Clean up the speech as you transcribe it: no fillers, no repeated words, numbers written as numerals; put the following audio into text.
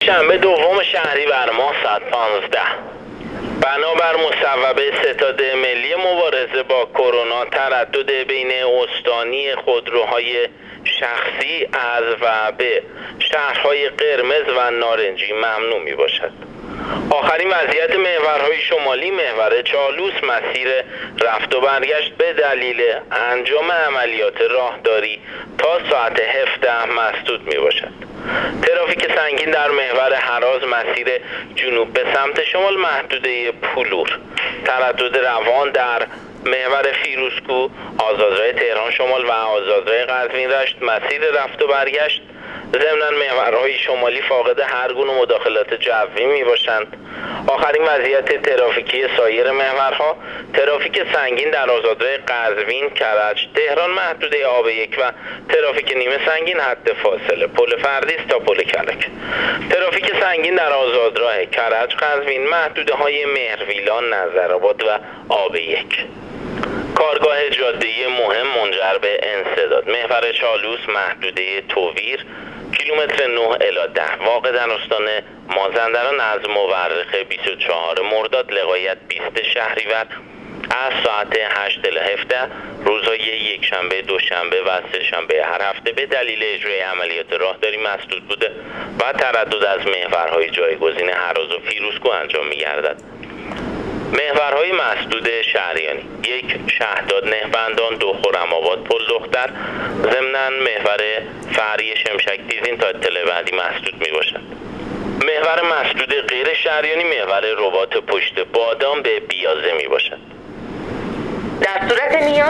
شنبه دوم شهریور ماه ساعت 15 بنابر مصوبه ستاد ملی مبارزه با کرونا تردد بین استانی خودروهای شخصی از و به شهرهای قرمز و نارنجی ممنوع می باشد. آخرین وضعیت محورهای شمالی محور چالوس مسیر رفت و برگشت به دلیل انجام عملیات راهداری تا ساعت 17 مسدود می باشد. ترافیک سنگین در محور هراز مسیر جنوب به سمت شمال محدوده پولور. تردد روان در محور فیروزکو، آزادراه تهران شمال و آزادراه قزوین رشت مسیر رفت و برگشت. ضمناً محورهای شمالی فاقد هر گونه مداخلات جوی می باشند. آخرین وضعیت ترافیکی سایر محورها: ترافیک سنگین در آزادراه قزوین کرج تهران محدوده آب یک و ترافیک نیمه سنگین حد فاصله پل فردیس تا پل کلک. ترافیک سنگین در آزادراه کرج قزوین محدوده های مهرویلان نظرآباد و آب یک. کارگاه جاده مهم منجر به انسداد محور چالوس محدوده توویر کیلومتر 9 الی 10 واقع در استان مازندران از مورخ 24 مرداد لقایت 20 شهریور از ساعت 8 الی 17 روزهای یکشنبه، دوشنبه و سه‌شنبه هر هفته به دلیل اجرای عملیات راهداری مسدود بوده و تردد از محورهای جایگزین هراز و فیروزکو انجام می‌گردد. محورهای مسدود شهریانی: 1 شهداد نهبندان، 2 خرم‌آباد پل دختر. ضمناً محور فری شمشک دیزین تا اطلاع بعدی مسدود می باشد. محور مسدود غیر شهریانی محور رباط پشت بادام به بیازه می باشد. در صورت نیاز